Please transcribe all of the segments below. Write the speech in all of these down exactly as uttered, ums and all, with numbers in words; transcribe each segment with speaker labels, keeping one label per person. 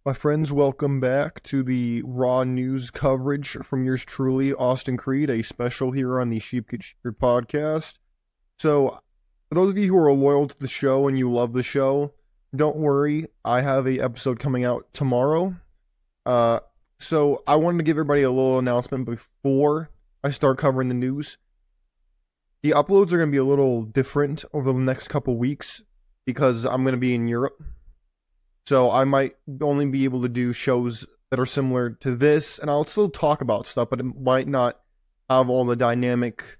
Speaker 1: My friends, welcome back to the raw news coverage from yours truly, Austin Creed, a special here on the Sheep Get Sheared podcast. So, for those of you who are loyal to the show and you love the show, don't worry, I have a episode coming out tomorrow. Uh, so I wanted to give everybody a little announcement before I start covering the news. The uploads are going to be a little different over the next couple weeks because I'm going to be in Europe. So I might only be able to do shows that are similar to this, and I'll still talk about stuff, but it might not have all the dynamic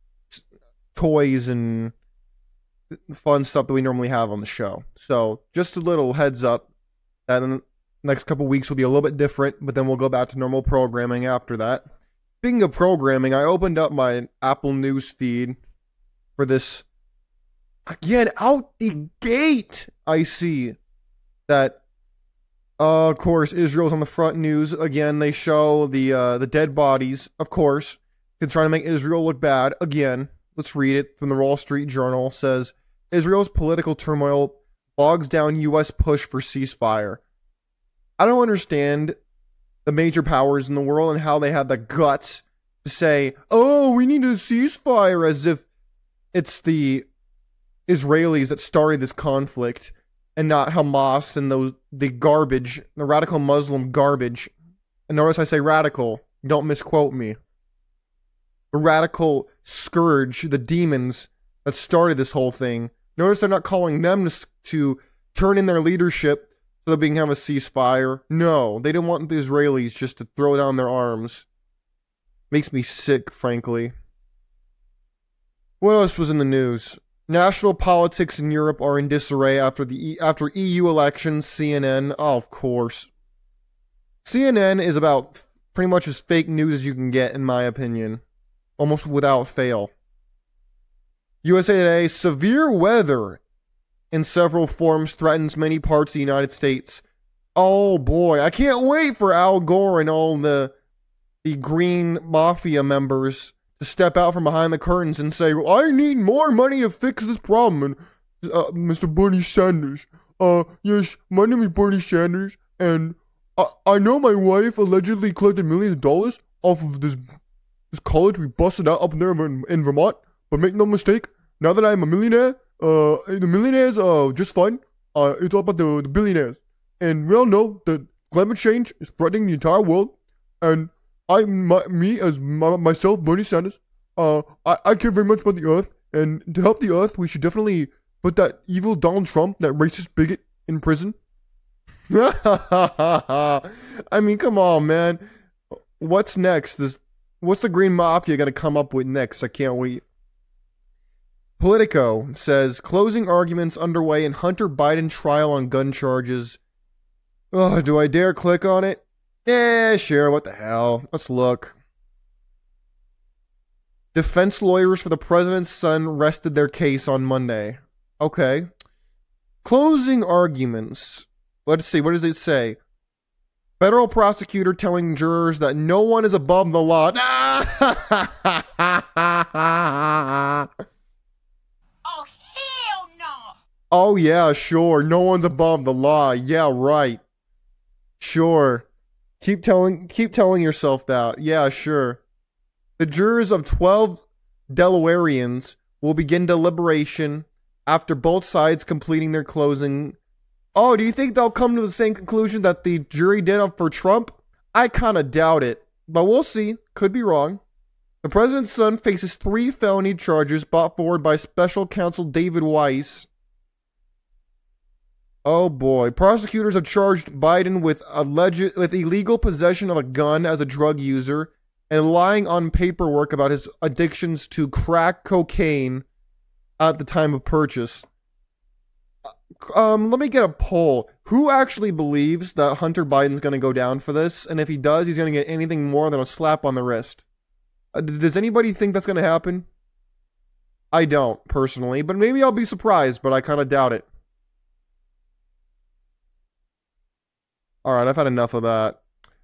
Speaker 1: toys and fun stuff that we normally have on the show. So just a little heads up that in the next couple weeks will be a little bit different, but then we'll go back to normal programming after that. Speaking of programming, I opened up my Apple News feed for this. Again, out the gate, I see that, uh, of course, Israel's on the front news. Again, they show the uh, the dead bodies, of course. They're trying to make Israel look bad. Again, let's read it from the Wall Street Journal. It says, Israel's political turmoil bogs down U S push for ceasefire. I don't understand the major powers in the world and how they have the guts to say, oh, we need a ceasefire, as if it's the Israelis that started this conflict and not Hamas and those the garbage, the radical Muslim garbage. And notice I say radical, don't misquote me. The radical scourge, the demons that started this whole thing. Notice they're not calling them to, to turn in their leadership so that we can have a ceasefire. No, they don't want the Israelis just to throw down their arms. Makes me sick, frankly. What else was in the news? National politics in Europe are in disarray after the e- after E U elections. C N N, oh, of course. C N N is about pretty much as fake news as you can get, in my opinion. Almost without fail. U S A Today, severe weather in several forms threatens many parts of the United States. Oh boy, I can't wait for Al Gore and all the, the Green Mafia members to step out from behind the curtains and say, I need more money to fix this problem. And uh, Mister Bernie Sanders, uh, yes, my name is Bernie Sanders, and I, I know my wife allegedly collected millions of dollars off of this this college we busted out up there in, in Vermont. But make no mistake, now that I'm a millionaire, uh, the millionaires are just fine. Uh, it's all about the, the billionaires. And we all know that climate change is threatening the entire world, and I, my, me as my, myself, Bernie Sanders, uh, I, I care very much about the earth, and to help the earth, we should definitely put that evil Donald Trump, that racist bigot, in prison. I mean, come on, man. What's next? This, what's the Green Mafia gonna come up with next? I can't wait. Politico says, closing arguments underway in Hunter Biden trial on gun charges. Oh, do I dare click on it? Yeah, sure, what the hell. Let's look. Defense lawyers for the president's son rested their case on Monday. Okay. Closing arguments. Let's see, what does it say? Federal prosecutor telling jurors that no one is above the law.
Speaker 2: Oh, hell no!
Speaker 1: Oh, yeah, sure. No one's above the law. Yeah, right. Sure. Keep telling keep telling yourself that. Yeah, sure. The jurors of twelve Delawareans will begin deliberation after both sides completing their closing. Oh, do you think they'll come to the same conclusion that the jury did for Trump? I kind of doubt it, but we'll see. Could be wrong. The president's son faces three felony charges brought forward by special counsel David Weiss. Oh boy. Prosecutors have charged Biden with alleged with illegal possession of a gun as a drug user and lying on paperwork about his addictions to crack cocaine at the time of purchase. Um, let me get a poll. Who actually believes that Hunter Biden's going to go down for this? And if he does, he's going to get anything more than a slap on the wrist. Uh, does anybody think that's going to happen? I don't, personally, but maybe I'll be surprised, but I kind of doubt it. Alright, I've had enough of that.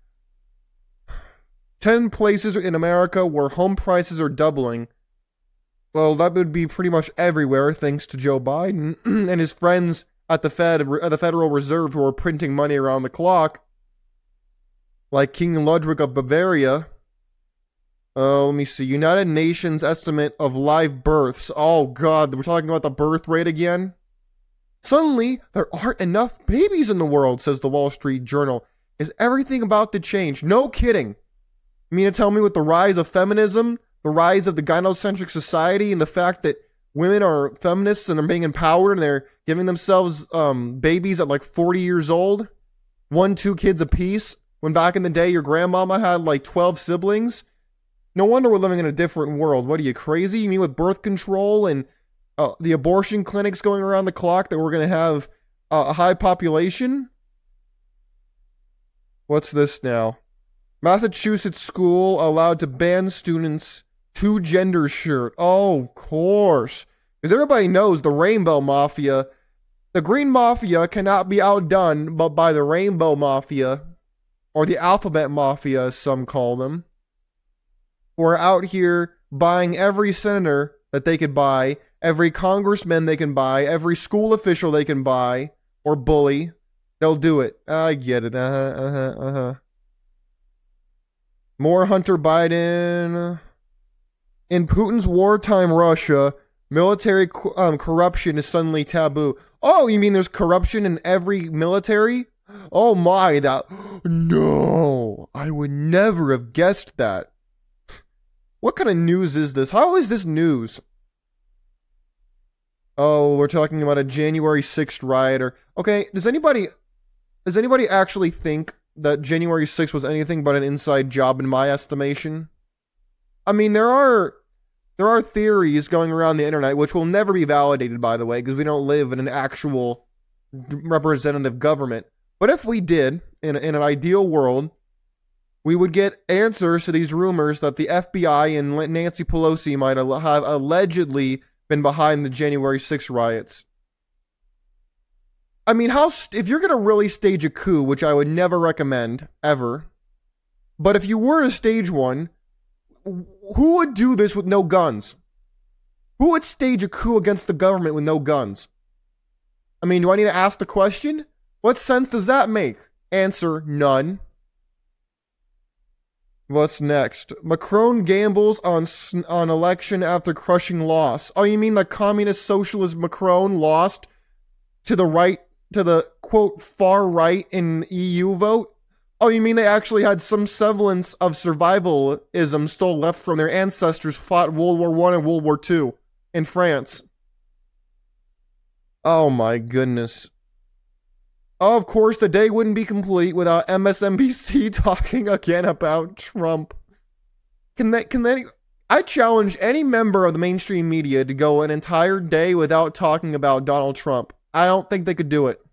Speaker 1: ten places in America where home prices are doubling. Well, that would be pretty much everywhere thanks to Joe Biden and his friends at the Fed, at the Federal Reserve, who are printing money around the clock, like King Ludwig of Bavaria. Uh, let me see. United Nations estimate of live births. Oh, God. We're talking about the birth rate again? Suddenly, there aren't enough babies in the world, says the Wall Street Journal. Is everything about to change? No kidding. You mean to tell me with the rise of feminism, the rise of the gynocentric society, and the fact that women are feminists and are being empowered and they're giving themselves um, babies at like forty years old? One, two kids apiece? When back in the day, your grandmama had like twelve siblings? No wonder we're living in a different world. What are you, crazy? You mean with birth control and uh, the abortion clinics going around the clock that we're going to have uh, a high population? What's this now? Massachusetts school allowed to ban students two gender shirt. Oh, of course. Because everybody knows the Rainbow Mafia. The Green Mafia cannot be outdone but by the Rainbow Mafia, or the Alphabet Mafia as some call them, who are out here buying every senator that they could buy, every congressman they can buy, every school official they can buy or bully. They'll do it. I get it. Uh-huh, uh-huh, uh-huh. More Hunter Biden. In Putin's wartime Russia, military um, corruption is suddenly taboo. Oh, you mean there's corruption in every military? Oh my, that... No, I would never have guessed that. What kind of news is this? How is this news? Oh, we're talking about a January sixth rioter. Okay, does anybody... Does anybody actually think that January sixth was anything but an inside job in my estimation? I mean, there are there are theories going around the internet which will never be validated, by the way, because we don't live in an actual representative government. But if we did, in, in an ideal world, we would get answers to these rumors that the F B I and Nancy Pelosi might have allegedly been behind the January sixth riots. I mean, how st- if you're going to really stage a coup, which I would never recommend, ever, but if you were to stage one, who would do this with no guns? Who would stage a coup against the government with no guns? I mean, do I need to ask the question? What sense does that make? Answer, none. What's next? Macron gambles on on election after crushing loss. Oh, you mean the communist socialist Macron lost to the right, to the, quote, far right in E U vote? Oh, you mean they actually had some semblance of survivalism still left from their ancestors fought World War One and World War Two in France? Oh my goodness. Oh, of course, the day wouldn't be complete without M S N B C talking again about Trump. Can they, can they, I challenge any member of the mainstream media to go an entire day without talking about Donald Trump. I don't think they could do it.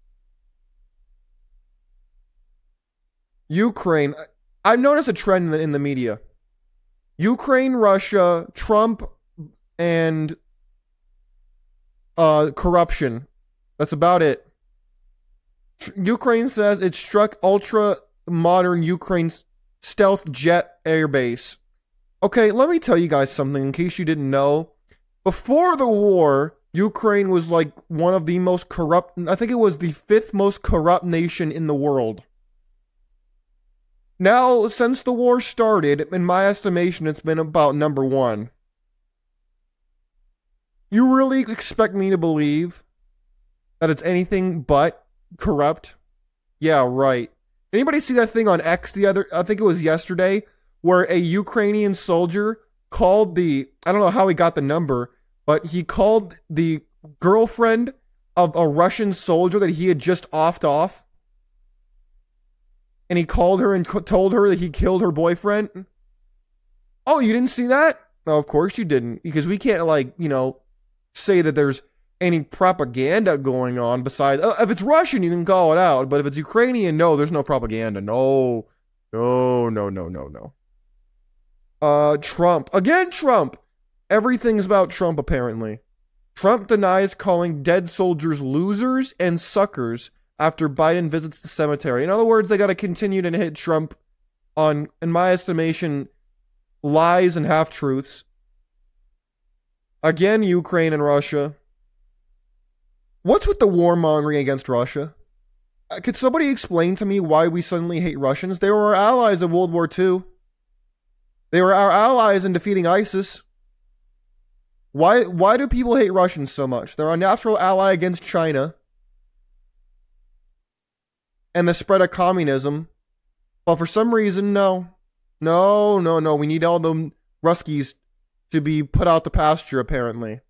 Speaker 1: Ukraine. I've noticed a trend in the, in the media. Ukraine, Russia, Trump, and uh, corruption. That's about it. Ukraine says it struck ultra-modern Ukraine's stealth jet airbase. Okay, let me tell you guys something in case you didn't know. Before the war, Ukraine was like one of the most corrupt, I think it was the fifth most corrupt nation in the world. Now, since the war started, in my estimation, it's been about number one. You really expect me to believe that it's anything but corrupt? Yeah, right. Anybody see that thing on X the other, I think it was yesterday, where a Ukrainian soldier called the, I don't know how he got the number, but he called the girlfriend of a Russian soldier that he had just offed off. And he called her and told her that he killed her boyfriend. Oh, you didn't see that? No, of course you didn't. Because we can't, like, you know, say that there's any propaganda going on besides... Uh, if it's Russian, you can call it out. But if it's Ukrainian, no, there's no propaganda. No. No, no, no, no, no. Uh, Trump. Again, Trump. Everything's about Trump, apparently. Trump denies calling dead soldiers losers and suckers after Biden visits the cemetery. In other words, they got to continue to hit Trump on, in my estimation, lies and half-truths. Again, Ukraine and Russia. What's with the warmongering against Russia? Uh, Could somebody explain to me why we suddenly hate Russians? They were our allies in World War Two. They were our allies in defeating ISIS. Why, why do people hate Russians so much? They're our natural ally against China and the spread of communism. But for some reason, no. No, no, no. We need all the Ruskies to be put out to pasture, apparently.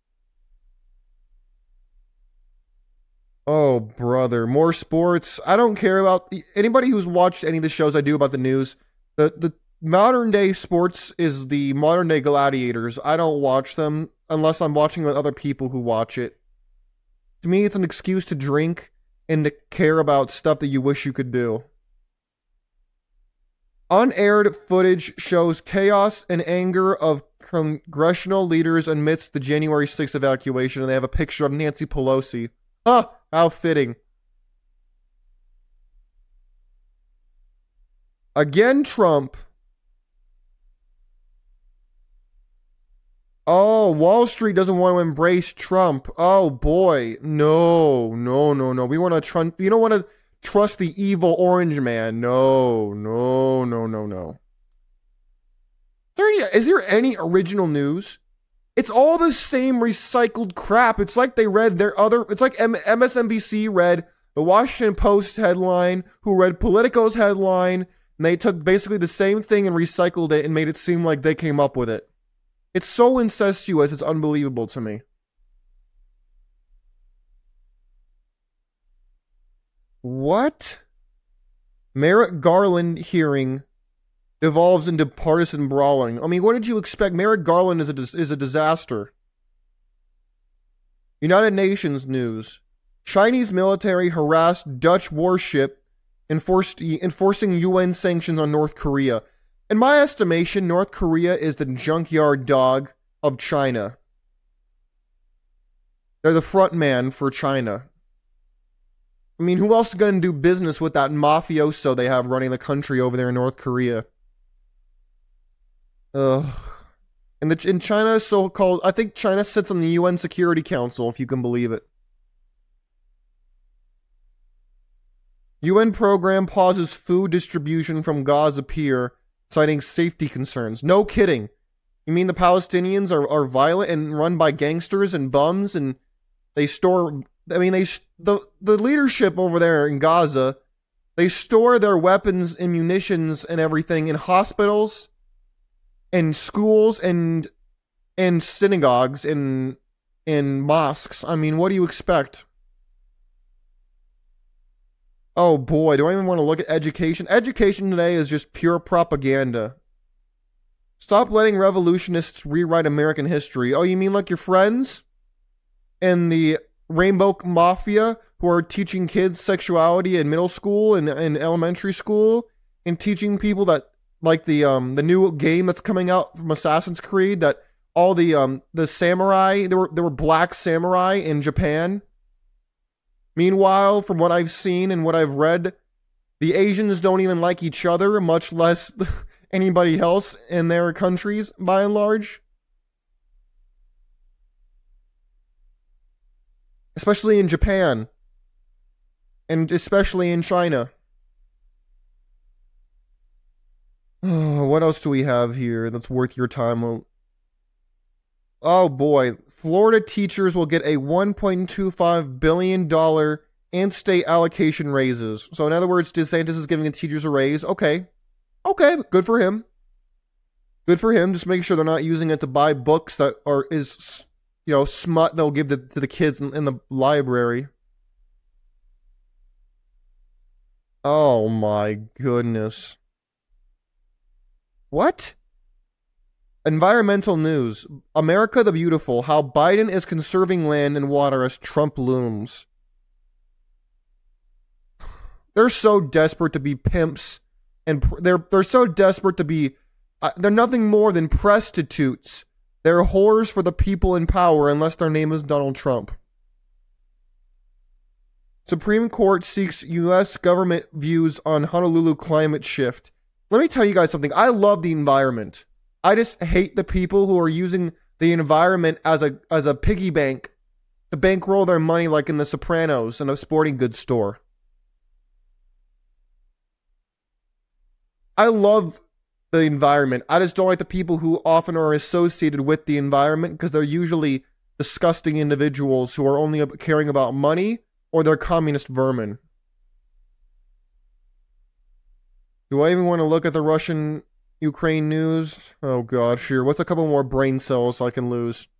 Speaker 1: Oh, brother. More sports. I don't care about... Anybody who's watched any of the shows I do about the news, the, the modern day sports is the modern day gladiators. I don't watch them unless I'm watching with other people who watch it. To me, it's an excuse to drink and to care about stuff that you wish you could do. Unaired footage shows chaos and anger of congressional leaders amidst the January sixth evacuation, and they have a picture of Nancy Pelosi. Huh, how fitting. Again, Trump. Oh, Wall Street doesn't want to embrace Trump. Oh, boy. No, no, no, no. We want to Trump. You don't want to trust the evil orange man. No, no, no, no, no. Is there any, is there any original news? It's all the same recycled crap. It's like they read their other... It's like M- M S N B C read the Washington Post headline, who read Politico's headline, and they took basically the same thing and recycled it and made it seem like they came up with it. It's so incestuous, it's unbelievable to me. What? Merrick Garland hearing devolves into partisan brawling. I mean, what did you expect? Merrick Garland is a, is a disaster. United Nations news. Chinese military harassed Dutch warship enforced, enforcing U N sanctions on North Korea. In my estimation, North Korea is the junkyard dog of China. They're the front man for China. I mean, who else is going to do business with that mafioso they have running the country over there in North Korea? Ugh. And the, in China, so-called, I think China sits on the U N Security Council, if you can believe it. U N program pauses food distribution from Gaza Pier, citing safety concerns. No kidding. You mean the Palestinians are, are violent and run by gangsters and bums, and they store... I mean, they the the leadership over there in Gaza, they store their weapons and munitions and everything in hospitals, and schools, and and synagogues, and and mosques. I mean, what do you expect? Oh boy, do I even want to look at education? Education today is just pure propaganda. Stop letting revolutionists rewrite American history. Oh, you mean like your friends? And the Rainbow Mafia who are teaching kids sexuality in middle school and, and elementary school, and teaching people that, like the um the new game that's coming out from Assassin's Creed, that all the um the samurai, there were there were black samurai in Japan. Meanwhile, from what I've seen and what I've read, the Asians don't even like each other, much less anybody else in their countries, by and large. Especially in Japan. And especially in China. Oh, what else do we have here that's worth your time? Oh boy. Florida teachers will get a one point two five billion dollars in-state allocation raises. So in other words, DeSantis is giving the teachers a raise. Okay. Okay, good for him. Good for him. Just make sure they're not using it to buy books that are is... you know, smut they'll give to, to the kids in, in the library. Oh my goodness. What? Environmental news. America the Beautiful. How Biden is conserving land and water as Trump looms. They're so desperate to be pimps. And pr- they're, they're so desperate to be... Uh, they're nothing more than prostitutes. They're whores for the people in power unless their name is Donald Trump. Supreme Court seeks U S government views on Honolulu climate shift. Let me tell you guys something. I love the environment. I just hate the people who are using the environment as a as a piggy bank to bankroll their money like in The Sopranos in a sporting goods store. I love the environment. I just don't like the people who often are associated with the environment because they're usually disgusting individuals who are only caring about money or they're communist vermin. Do I even want to look at the Russian-Ukraine news? Oh god, sure. What's a couple more brain cells I can lose?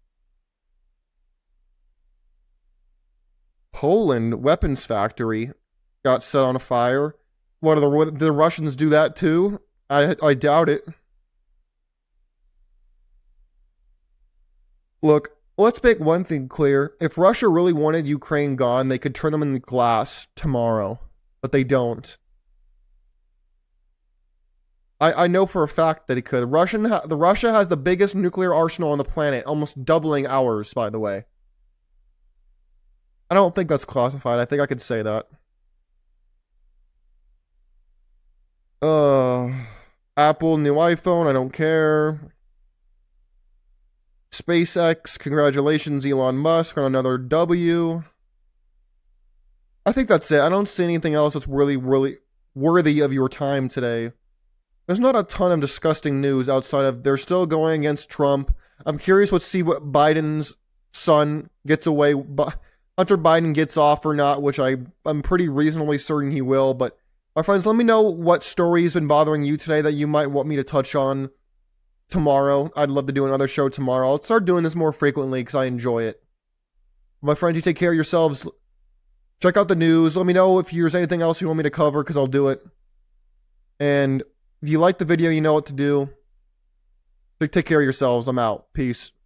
Speaker 1: Poland weapons factory got set on fire. What, are the, the Russians do that too? I I doubt it. Look, let's make one thing clear. If Russia really wanted Ukraine gone, they could turn them into glass tomorrow. But they don't. I, I know for a fact that it could. Russian ha- the Russia has the biggest nuclear arsenal on the planet, almost doubling ours, by the way. I don't think that's classified. I think I could say that. Uh, Apple, new iPhone, I don't care. SpaceX, congratulations Elon Musk on another W. I think that's it. I don't see anything else that's really, really worthy of your time today. There's not a ton of disgusting news outside of they're still going against Trump. I'm curious to see what Biden's son gets away, Hunter Biden gets off or not, which I, I'm pretty reasonably certain he will. But my friends, let me know what story has been bothering you today that you might want me to touch on tomorrow. I'd love to do another show tomorrow. I'll start doing this more frequently because I enjoy it. My friends, you take care of yourselves. Check out the news. Let me know if there's anything else you want me to cover because I'll do it. And if you like the video, you know what to do. Take care of yourselves. I'm out. Peace.